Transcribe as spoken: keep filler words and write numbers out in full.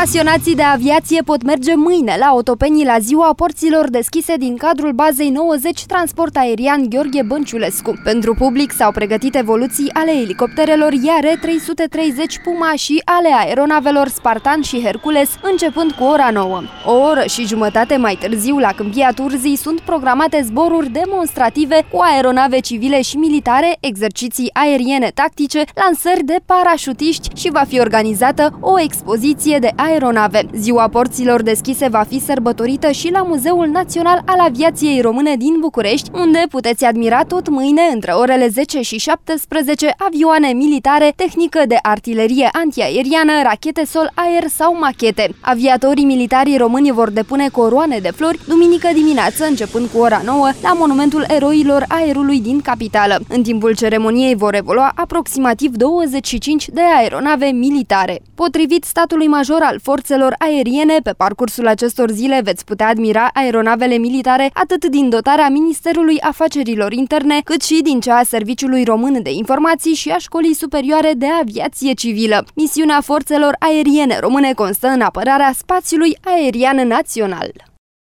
Pasionații de aviație pot merge mâine la Otopeni la ziua porților deschise din cadrul bazei nouăzeci Transport Aerian Gheorghe Bănciulescu. Pentru public s-au pregătit evoluții ale elicopterelor I A R trei sute treizeci Puma și ale aeronavelor Spartan și Hercules, începând cu ora nouă. O oră și jumătate mai târziu, la Câmpia Turzii, sunt programate zboruri demonstrative cu aeronave civile și militare, exerciții aeriene tactice, lansări de parașutiști și va fi organizată o expoziție de aeronave. Ziua porților deschise va fi sărbătorită și la Muzeul Național al Aviației Române din București, unde puteți admira tot mâine, între orele zece și șaptesprezece, avioane militare, tehnică de artilerie antiaeriană, rachete sol-aer sau machete. Aviatorii militari români vor depune coroane de flori duminică dimineață, începând cu ora nouă, la Monumentul Eroilor Aerului din capitală. În timpul ceremoniei vor evolua aproximativ douăzeci și cinci de aeronave militare. Potrivit statului major al forțelor aeriene, pe parcursul acestor zile veți putea admira aeronavele militare atât din dotarea Ministerului Afacerilor Interne, cât și din cea a Serviciului Român de Informații și a Școlii Superioare de Aviație Civilă. Misiunea forțelor aeriene române constă în apărarea spațiului aerian național.